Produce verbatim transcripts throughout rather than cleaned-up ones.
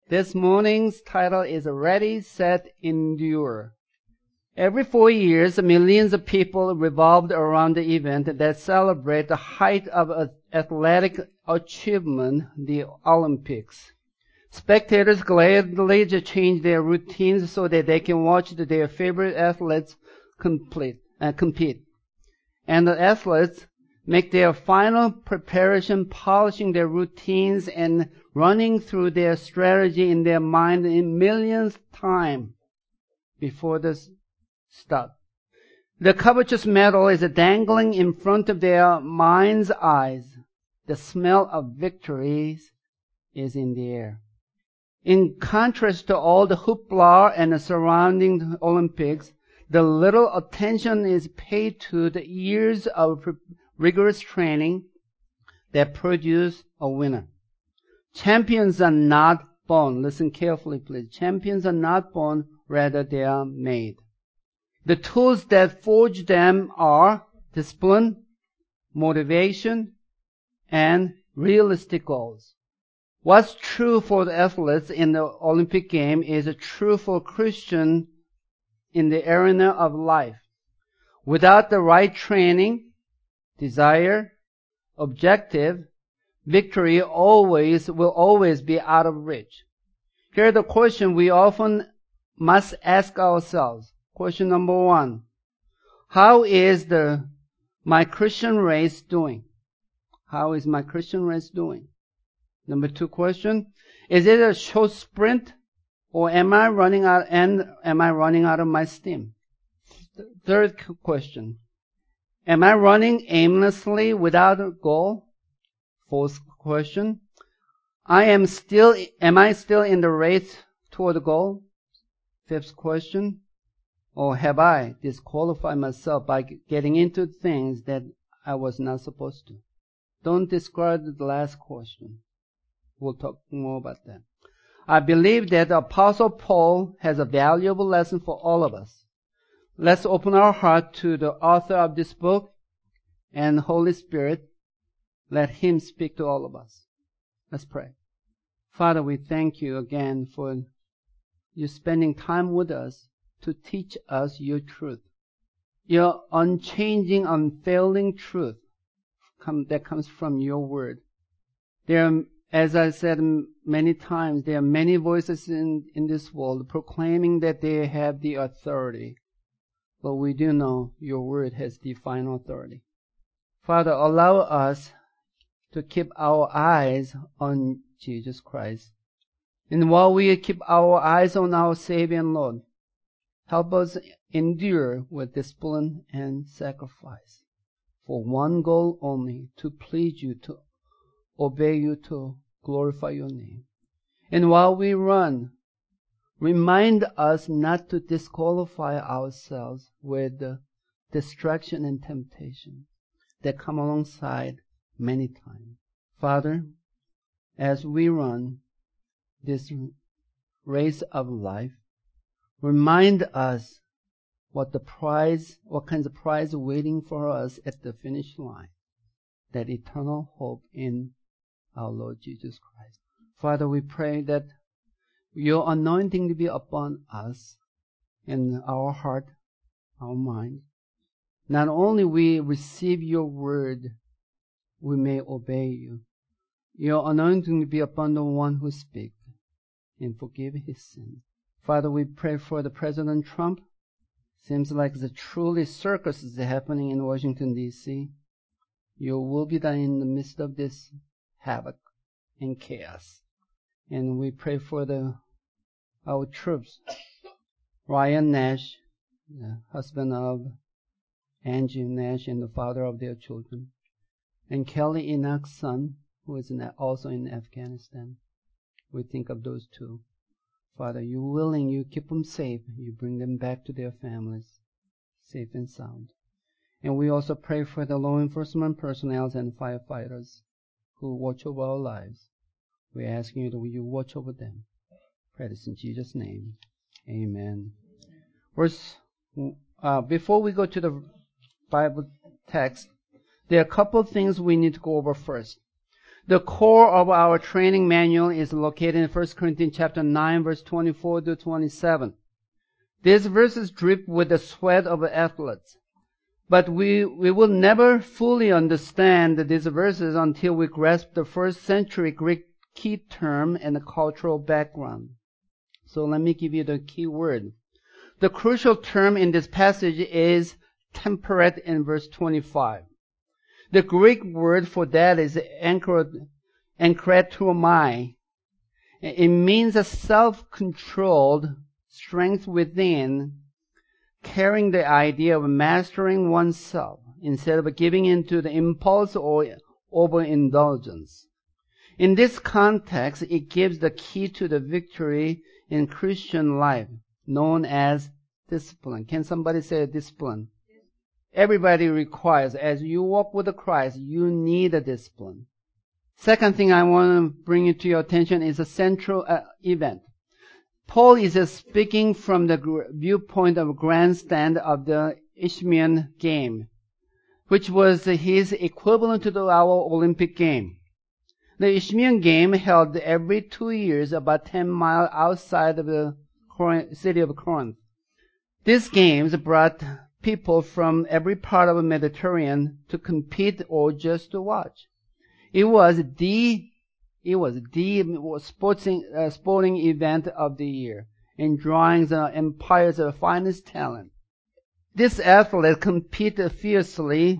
This morning's title is Ready, Set, Endure. Every four years, millions of people revolved around the event that celebrate the height of athletic achievement, the Olympics. Spectators gladly change their routines so that they can watch their favorite athletes complete, uh, compete. And the athletes make their final preparation, polishing their routines and running through their strategy in their mind in millionth time before the start. The covetous medal is dangling in front of their mind's eyes. The smell of victories is in the air. In contrast to all the hoopla and the surrounding Olympics, the little attention is paid to the years of rigorous training that produce a winner. Champions are not born. Listen carefully, please. Champions are not born, rather they are made. The tools that forge them are discipline, motivation, and realistic goals. What's true for the athletes in the Olympic game is true for Christians in the arena of life. Without the right training, desire, objective, victory always will always be out of reach. Here's the question we often must ask ourselves. Question number one. How is the my Christian race doing? How is my Christian race doing? Number two question. Is it a short sprint or am I running out and am I running out of my steam? Third question. Am I running aimlessly without a goal? Fourth question. I am still, am I still in the race toward the goal? Fifth question. Or have I disqualified myself by getting into things that I was not supposed to? Don't discard the last question. We'll talk more about that. I believe that the Apostle Paul has a valuable lesson for all of us. Let's open our heart to the author of this book and Holy Spirit. Let Him speak to all of us. Let's pray. Father, we thank you again for you spending time with us to teach us your truth. Your unchanging, unfailing truth come, that comes from your word. There are, as I said many times, there are many voices in, in this world proclaiming that they have the authority. But we do know your word has the final authority. Father, allow us to keep our eyes on Jesus Christ. And while we keep our eyes on our Savior and Lord, help us endure with discipline and sacrifice for one goal only, to please you, to obey you, to glorify your name. And while we run, remind us not to disqualify ourselves with the distraction and temptation that come alongside many times. Father, as we run this race of life, remind us what the prize, what kinds of prize are waiting for us at the finish line. That eternal hope in our Lord Jesus Christ. Father, we pray that your anointing to be upon us in our heart, our mind. Not only we receive your word, we may obey you. Your anointing to be upon the one who speaks and forgive his sins. Father, we pray for the President Trump. Seems like the truly circus is happening in Washington, D C Your will be done in the midst of this havoc and chaos. And we pray for the our troops. Ryan Nash, the husband of Angie Nash and the father of their children. And Kelly Enoch's son, who is in, also in Afghanistan. We think of those two. Father, you willing, you keep them safe. You bring them back to their families, safe and sound. And we also pray for the law enforcement personnel and firefighters who watch over our lives. We're asking you that you watch over them. Pray this in Jesus' name. Amen. Verse, uh, before we go to the Bible text, there are a couple of things we need to go over first. The core of our training manual is located in First Corinthians chapter nine, verse twenty-four to twenty-seven. These verses drip with the sweat of athletes. But we, we will never fully understand these verses until we grasp the first century Greek key term and the cultural background. So let me give you the key word. The crucial term in this passage is temperate in verse twenty-five. The Greek word for that is enkratomai. It means a self-controlled strength within, carrying the idea of mastering oneself instead of giving in to the impulse or overindulgence. In this context, it gives the key to the victory in Christian life, known as discipline. Can somebody say discipline? Everybody requires, as you walk with Christ, you need a discipline. Second thing I want to bring to your attention is a central uh, event. Paul is uh, speaking from the gr- viewpoint of grandstand of the Isthmian game, which was his equivalent to the, our Olympic game. The Isthmian game held every two years about ten miles outside of the city of Corinth. These games brought people from every part of the Mediterranean to compete or just to watch. It was the it was the sporting uh, sporting event of the year, and drawing the empire's finest talent. These athletes compete fiercely,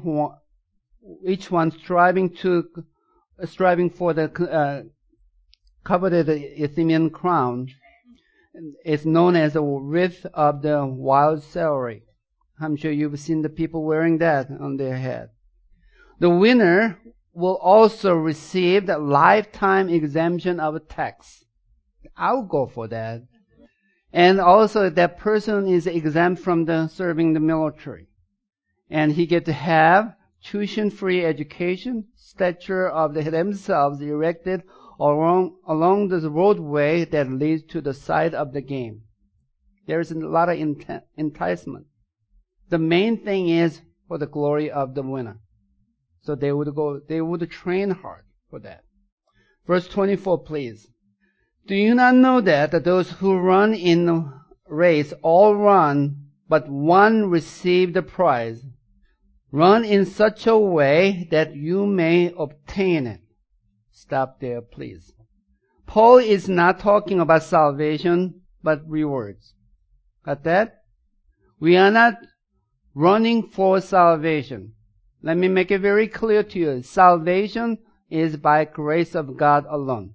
each one striving to striving for the uh, coveted Isthmian crown. It's known as the wreath of the wild celery. I'm sure you've seen the people wearing that on their head. The winner will also receive the lifetime exemption of tax. I'll go for that. And also that person is exempt from the serving the military. And he get to have tuition-free education, statue of themselves erected along, along the roadway that leads to the site of the game. There is a lot of ent- enticement. The main thing is for the glory of the winner. So they would go, they would train hard for that. Verse twenty-four, please. Do you not know that those who run in a race all run, but one receive the prize? Run in such a way that you may obtain it. Stop there, please. Paul is not talking about salvation, but rewards. Got that? We are not running for salvation. Let me make it very clear to you. Salvation is by grace of God alone.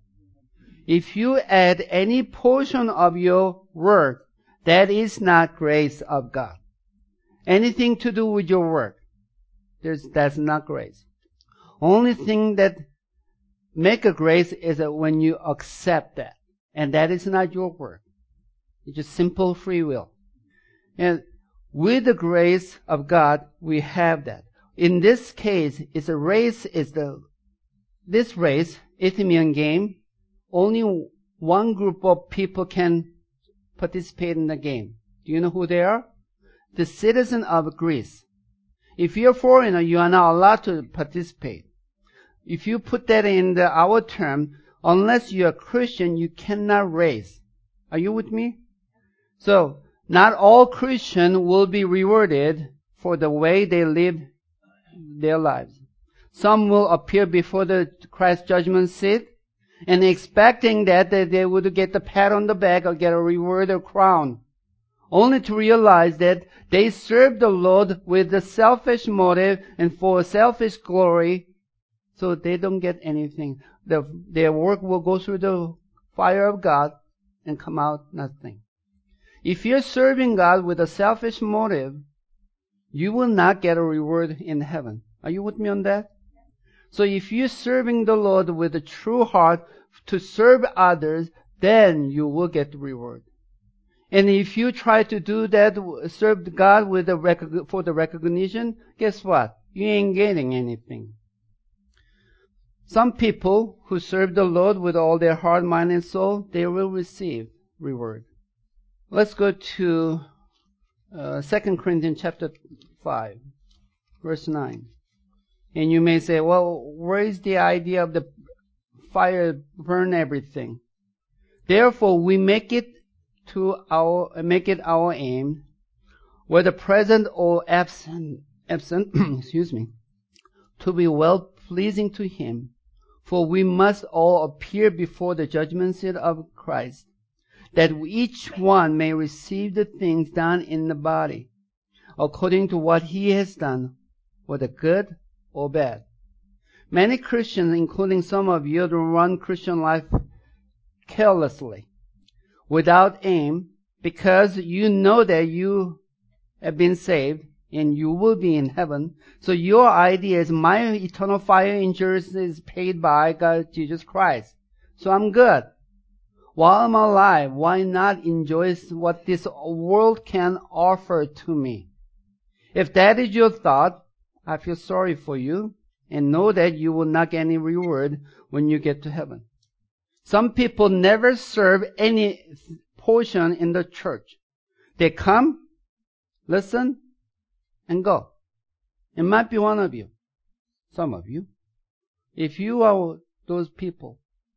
If you add any portion of your work, that is not grace of God. Anything to do with your work, there's, that's not grace. Only thing that make a grace is that when you accept that. And that is not your work. It's just simple free will. And with the grace of God, we have that. In this case, it's a race, is the, this race, Isthmian game, only one group of people can participate in the game. Do you know who they are? The citizen of Greece. If you're a foreigner, you are not allowed to participate. If you put that in the, our term, unless you're a Christian, you cannot race. Are you with me? So, not all Christians will be rewarded for the way they live their lives. Some will appear before the Christ judgment seat and expecting that they would get the pat on the back or get a reward or crown, only to realize that they serve the Lord with a selfish motive and for selfish glory, so they don't get anything. The, their work will go through the fire of God and come out nothing. If you're serving God with a selfish motive, you will not get a reward in heaven. Are you with me on that? So if you're serving the Lord with a true heart to serve others, then you will get the reward. And if you try to do that, serve God with the rec- for the recognition, guess what? You ain't getting anything. Some people who serve the Lord with all their heart, mind, and soul, they will receive reward. Let's go to uh, Second Corinthians chapter five, verse nine. And you may say, well, where is the idea of the fire burn everything. Therefore, we make it to our make it our aim, whether present or absent, absent, excuse me, to be well pleasing to Him. For we must all appear before the judgment seat of Christ, that each one may receive the things done in the body, according to what he has done, whether good or bad. Many Christians, including some of you, run Christian life carelessly, without aim, because you know that you have been saved and you will be in heaven. So your idea is, my eternal fire insurance is paid by God, Jesus Christ. So I'm good. While I'm alive, why not enjoy what this world can offer to me? If that is your thought, I feel sorry for you and know that you will not get any reward when you get to heaven. Some people never serve any portion in the church. They come, listen, and go. It might be one of you, some of you. If you are those people,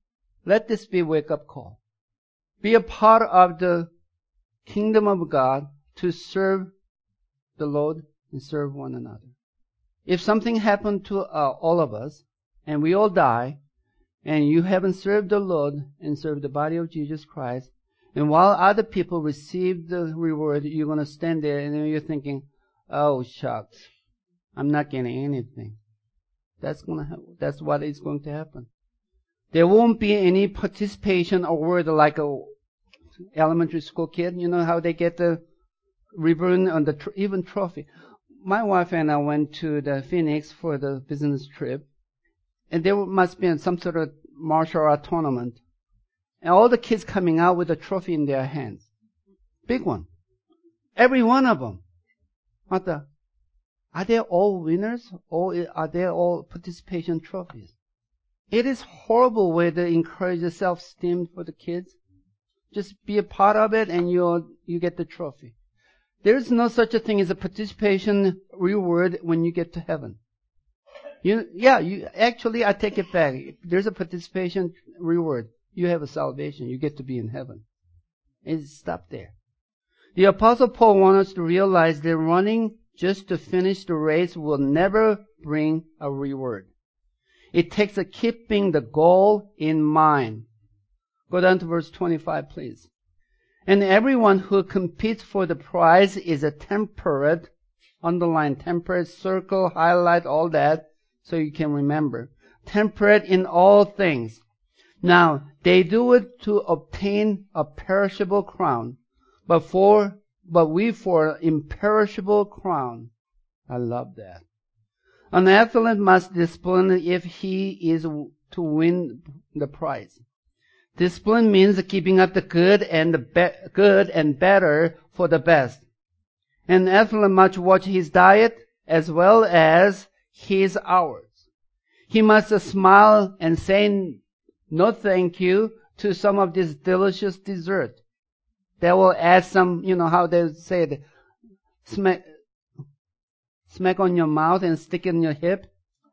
let this be a wake-up call. Be a part of the kingdom of God to serve the Lord and serve one another. If something happened to uh, all of us, and we all die, and you haven't served the Lord and served the body of Jesus Christ, and while other people receive the reward, you're going to stand there and you're thinking, oh, shucks, I'm not getting anything. That's going to ha- that's what is going to happen. There won't be any participation award like a elementary school kid. You know how they get the ribbon on the tr- even trophy. My wife and I went to the Phoenix for the business trip, and there must be some sort of martial art tournament. And all the kids coming out with a trophy in their hands. Big one. Every one of them. Martha, are they all winners, or are they all participation trophies? It is horrible way to encourage the self-esteem for the kids. Just be a part of it and you you get the trophy. There is no such a thing as a participation reward when you get to heaven. You, yeah, you, actually, I take it back. There's a participation reward. You have a salvation. You get to be in heaven. It's stop there. The Apostle Paul wants us to realize that running just to finish the race will never bring a reward. It takes a keeping the goal in mind. Go down to verse twenty-five, please. And everyone who competes for the prize is a temperate, underline temperate, circle, highlight, all that, so you can remember. Temperate in all things. Now, they do it to obtain a perishable crown, but for, but we for an imperishable crown. I love that. An athlete must discipline if he is to win the prize. Discipline means keeping up the good and the be- good and better for the best. An athlete must watch his diet as well as his hours. He must smile and say no thank you to some of this delicious dessert. They will add some, you know how they say it, smack, smack on your mouth and stick it in your hip.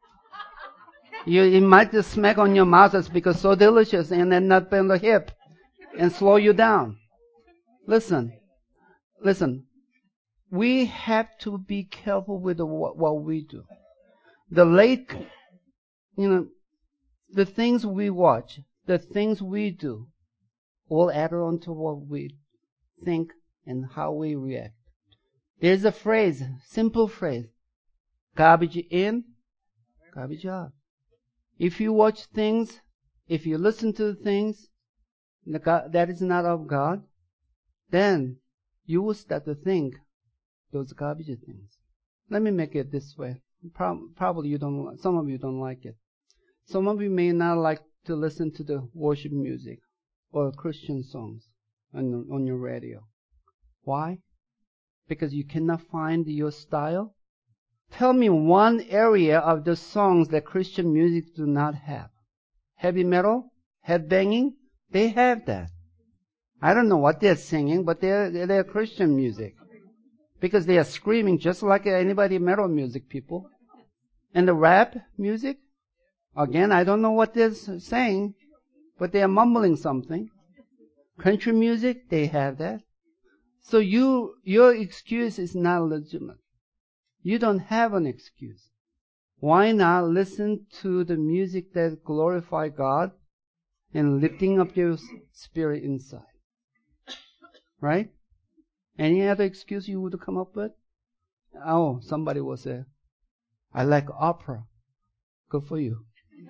You, it might just smack on your mouth it's because it's so delicious and then not on the hip and slow you down. Listen, listen. We have to be careful with the, what, what we do. The late, you know, the things we watch, the things we do, all add on to what we think and how we react. There's a phrase, simple phrase, garbage in, garbage out. If you watch things, if you listen to things that is not of God, then you will start to think those garbage things. Let me make it this way. Pro- probably you don't, some of you don't like it. Some of you may not like to listen to the worship music or Christian songs on, on your radio. Why? Because you cannot find your style? Tell me one area of the songs that Christian music do not have. Heavy metal? Headbanging? They have that. I don't know what they're singing, but they're, they're Christian music. Because they are screaming just like anybody metal music people. And the rap music? Again, I don't know what they're saying, but they are mumbling something. Country music, they have that. So you, your excuse is not legitimate. You don't have an excuse. Why not listen to the music that glorify God and lifting up your spirit inside? Right? Any other excuse you would come up with? Oh, somebody will say, I like opera. Good for you.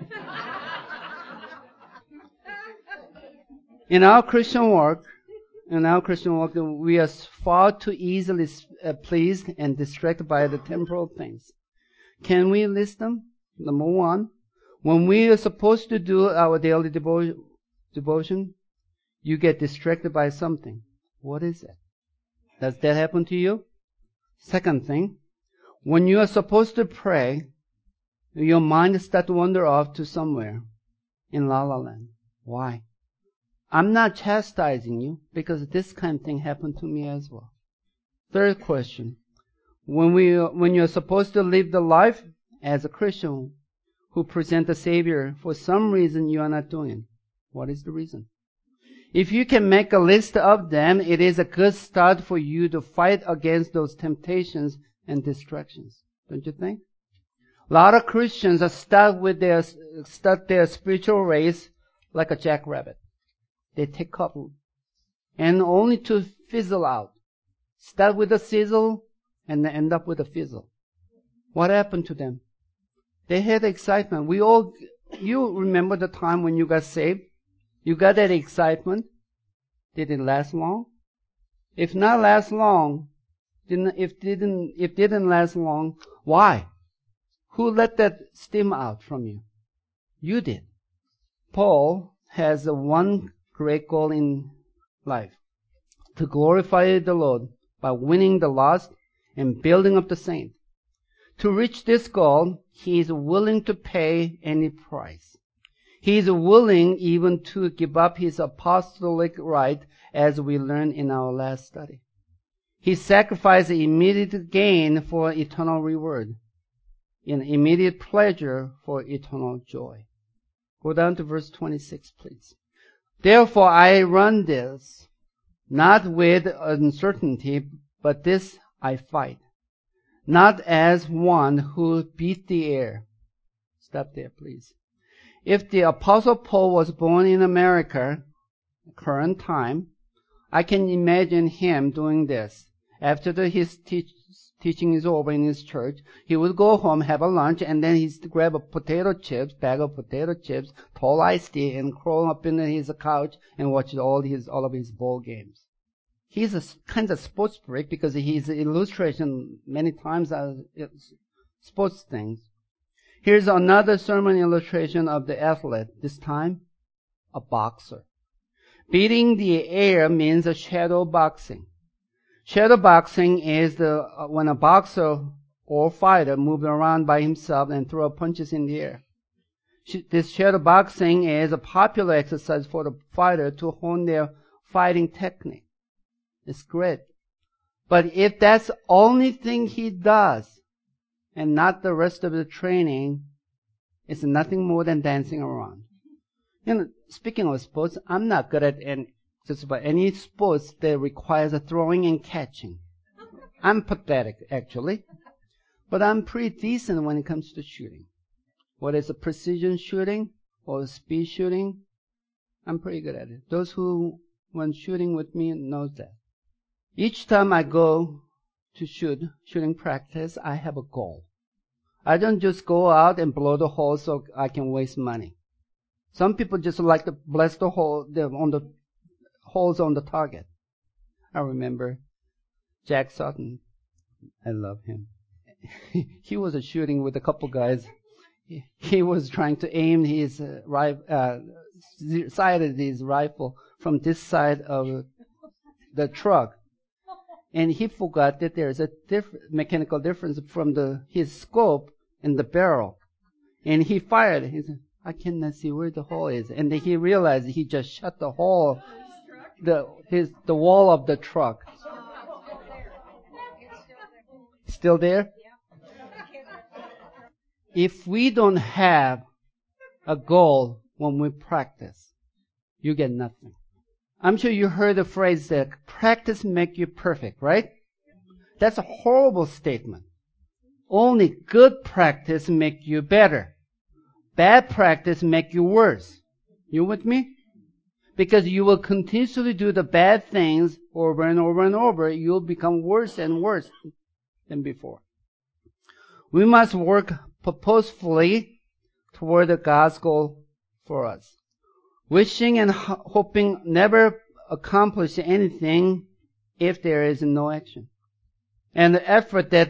In our Christian work, in our Christian work, we are far too easily pleased and distracted by the temporal things. Can we list them? Number one, when we are supposed to do our daily devo- devotion, you get distracted by something. What is it? Does that happen to you? Second thing, when you are supposed to pray, your mind starts to wander off to somewhere in La La Land. Why? I'm not chastising you because this kind of thing happened to me as well. Third question, when we when you're supposed to live the life as a Christian who present the Savior, for some reason you are not doing it. What is the reason? If you can make a list of them, it is a good start for you to fight against those temptations and distractions. Don't you think? A lot of Christians are stuck with their stuck their spiritual race like a jackrabbit. They take couple and only to fizzle out. Start with a sizzle and end up with a fizzle. What happened to them? They had excitement. We all, you remember the time when you got saved? You got that excitement. Did it last long? If not last long, didn't, if didn't, if didn't last long, why? Who let that steam out from you? You did. Paul has a one great goal in life, to glorify the Lord by winning the lost and building up the saint. To reach this goal, he is willing to pay any price. He is willing even to give up his apostolic right, as we learned in our last study. He sacrificed immediate gain for eternal reward, and immediate pleasure for eternal joy. Go down to verse twenty-six, please. Therefore I run this, not with uncertainty, but this I fight, not as one who beat the air. Stop there, please. If the Apostle Paul was born in America, current time, I can imagine him doing this. After the, his teach, teaching is over in his church, he would go home, have a lunch, and then he'd grab a potato chips, bag of potato chips, tall iced tea, and crawl up in his couch and watch all his all of his ball games. He's a kind of sports freak because his illustration many times are sports things. Here's another sermon illustration of the athlete, this time a boxer. Beating the air means a shadow boxing. Shadow boxing is the uh, when a boxer or fighter moves around by himself and throw punches in the air. Sh- this shadow boxing is a popular exercise for the fighter to hone their fighting technique. It's great. But if that's the only thing he does and not the rest of the training, it's nothing more than dancing around. You know, speaking of sports, I'm not good at any, just about any sports that requires a throwing and catching. I'm pathetic, actually. But I'm pretty decent when it comes to shooting. Whether it's a precision shooting or speed shooting, I'm pretty good at it. Those who went shooting with me knows that. Each time I go to shoot, shooting practice, I have a goal. I don't just go out and blow the hole so I can waste money. Some people just like to blast the hole the, on the holes on the target. I remember Jack Sutton. I love him. He was a shooting with a couple guys. He, he was trying to aim his uh, rifle, uh, sighted his rifle from this side of the truck, and he forgot that there's a diff- mechanical difference from the his scope and the barrel, and he fired. He said, I cannot see where the hole is. And then he realized he just shut the hole, the his the wall of the truck. Still there? If we don't have a goal when we practice, you get nothing. I'm sure you heard the phrase that practice make you perfect, right? That's a horrible statement. Only good practice make you better. Bad practice make you worse. You with me? Because you will continuously do the bad things over and over and over. You'll become worse and worse than before. We must work purposefully toward God's goal for us. Wishing and ho- hoping never accomplish anything if there is no action. And the effort that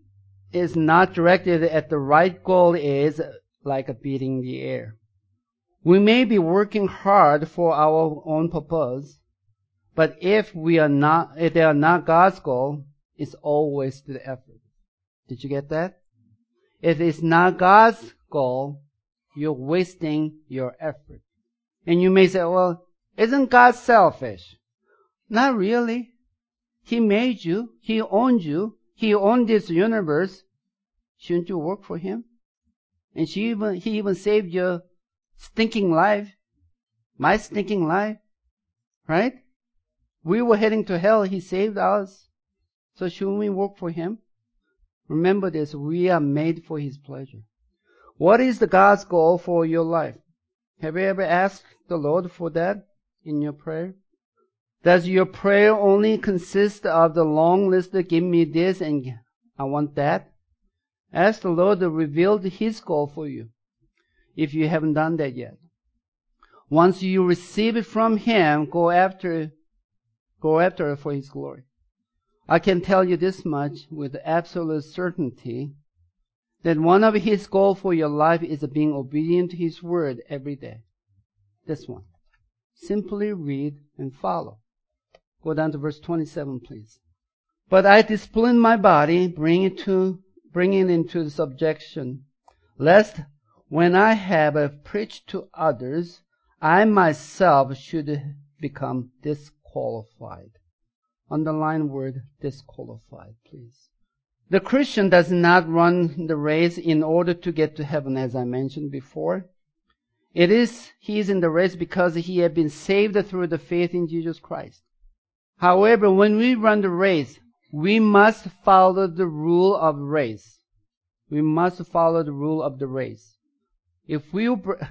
is not directed at the right goal is like a beating the air. We may be working hard for our own purpose, but if we are not, if they are not God's goal, it's always the effort. Did you get that? If it's not God's goal, you're wasting your effort. And you may say, well, isn't God selfish? Not really. He made you. He owned you. He owned this universe. Shouldn't you work for Him? And she even, He even saved your stinking life. My stinking life. Right? We were heading to hell. He saved us. So shouldn't we work for Him? Remember this. We are made for His pleasure. What is the God's goal for your life? Have you ever asked the Lord for that in your prayer? Does your prayer only consist of the long list of give me this and I want that? Ask the Lord to reveal His goal for you if you haven't done that yet. Once you receive it from Him, go after, go after it for His glory. I can tell you this much with absolute certainty, that one of His goals for your life is being obedient to His word every day. This one. Simply read and follow. Go down to verse twenty-seven, please. But I discipline my body, bring it to, bring it into subjection, lest when I have preached to others, I myself should become disqualified. Underline word disqualified, please. The Christian does not run the race in order to get to heaven, as I mentioned before. It is, he is in the race because he has been saved through the faith in Jesus Christ. However, when we run the race, we must follow the rule of race. We must follow the rule of the race. If we,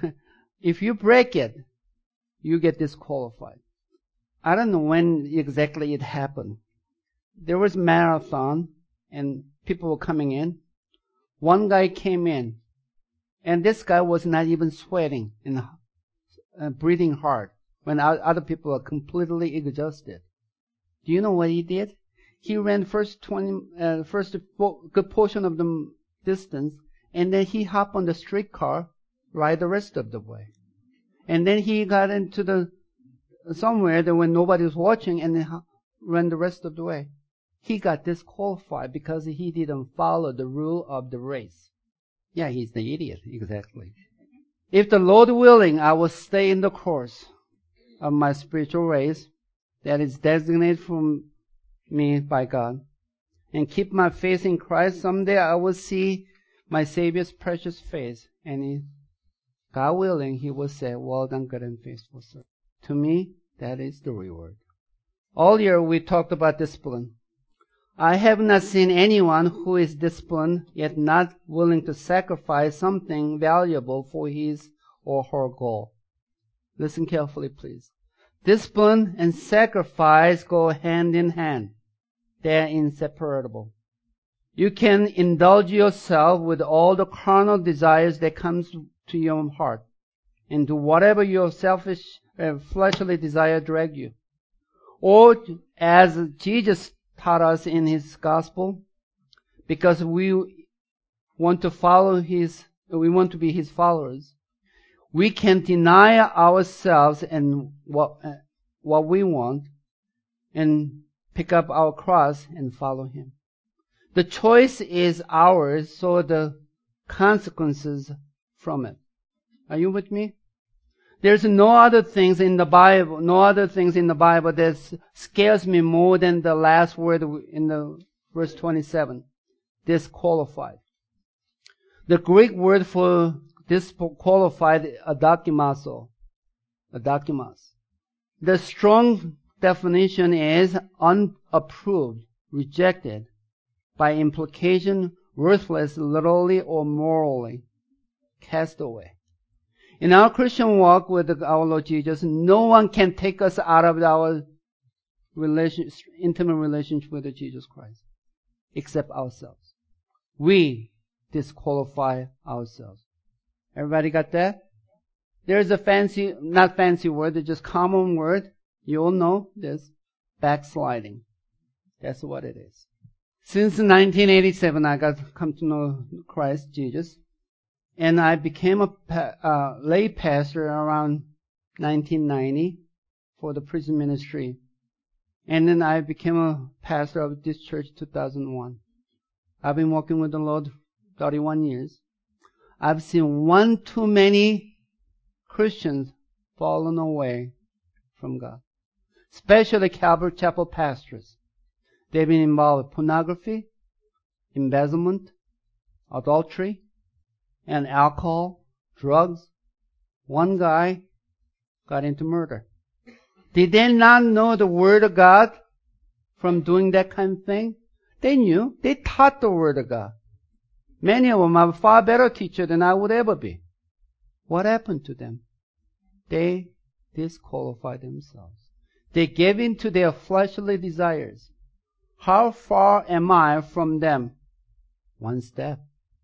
if you break it, you get disqualified. I don't know when exactly it happened. There was a marathon and people were coming in. One guy came in and this guy was not even sweating and uh, breathing hard when other people are completely exhausted. Do you know what he did? He ran first twenty, uh, first good portion of the distance, and then he hopped on the streetcar, ride the rest of the way, and then he got into the somewhere that when nobody was watching, and then ran the rest of the way. He got disqualified because he didn't follow the rule of the race. Yeah, he's the idiot, exactly. If the Lord willing, I will stay in the course of my spiritual race that is designated for me by God, and keep my faith in Christ. Someday I will see my Savior's precious face, and he, God willing, He will say, well done, good and faithful servant. To me, that is the reward. All year we talked about discipline. I have not seen anyone who is disciplined yet not willing to sacrifice something valuable for his or her goal. Listen carefully, please. Discipline and sacrifice go hand in hand. They are inseparable. You can indulge yourself with all the carnal desires that comes to your heart and do whatever your selfish, uh, fleshly desire drag you. Or as Jesus taught us in His gospel, because we want to follow His, we want to be His followers, we can deny ourselves and what, uh, what we want and pick up our cross and follow Him. The choice is ours, so the consequences from it. Are you with me? There's no other things in the Bible, no other things in the Bible that scares me more than the last word in the verse twenty-seven. Disqualified. The Greek word for disqualified adakimaso. Adakimas. The strong definition is unapproved, rejected, by implication, worthless literally or morally, cast away. In our Christian walk with our Lord Jesus, no one can take us out of our relation, intimate relationship with Jesus Christ, except ourselves. We disqualify ourselves. Everybody got that? There's a fancy, not fancy word, it's just common word. You all know this. Backsliding. That's what it is. Since nineteen eighty-seven, I got come to know Christ Jesus. And I became a uh, lay pastor around nineteen ninety for the prison ministry. And then I became a pastor of this church in two thousand one. I've been walking with the Lord thirty-one years. I've seen one too many Christians fallen away from God. Especially Calvary Chapel pastors. They've been involved with pornography, embezzlement, adultery, and alcohol, drugs. One guy got into murder. Did they not know the Word of God from doing that kind of thing? They knew. They taught the Word of God. Many of them are far better teachers than I would ever be. What happened to them? They disqualified themselves. They gave in to their fleshly desires. How far am I from them? One step.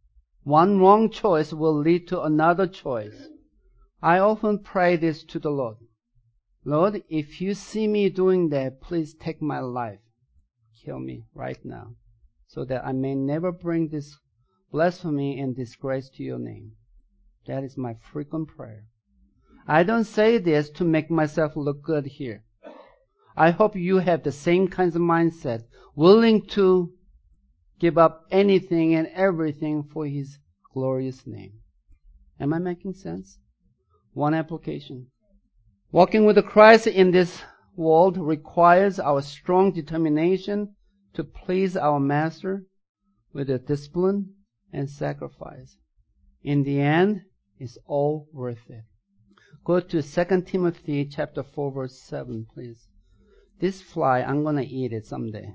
One wrong choice will lead to another choice. I often pray this to the Lord. Lord, if you see me doing that, please take my life. Kill me right now, so that I may never bring this blasphemy and disgrace to your name. That is my frequent prayer. I don't say this to make myself look good here. I hope you have the same kinds of mindset, willing to give up anything and everything for His glorious name. Am I making sense? One application. Walking with Christ in this world requires our strong determination to please our Master with a discipline and sacrifice. In the end, it's all worth it. Go to Second Timothy chapter four, verse seven, please. This fly, I'm going to eat it someday.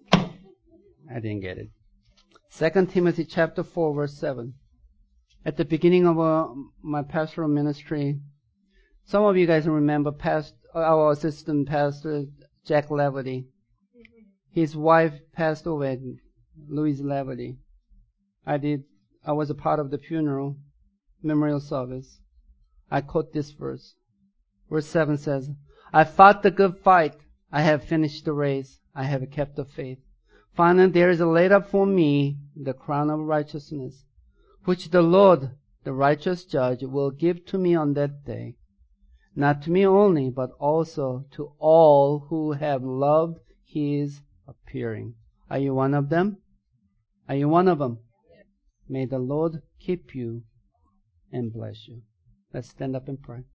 I didn't get it. Second Timothy chapter four, verse seven. At the beginning of uh, my pastoral ministry, some of you guys remember past, our assistant pastor, Jack Leverty. His wife passed away, Louise Leverty. I did, I was a part of the funeral, memorial service. I quote this verse. Verse seven says, I fought the good fight. I have finished the race. I have kept the faith. Finally, there is laid up for me the crown of righteousness, which the Lord, the righteous judge, will give to me on that day. Not to me only, but also to all who have loved His appearing. Are you one of them? Are you one of them? May the Lord keep you and bless you. Let's stand up and pray.